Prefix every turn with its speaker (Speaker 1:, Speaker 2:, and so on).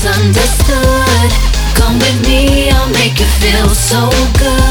Speaker 1: misunderstood. Come with me, I'll make you feel so good.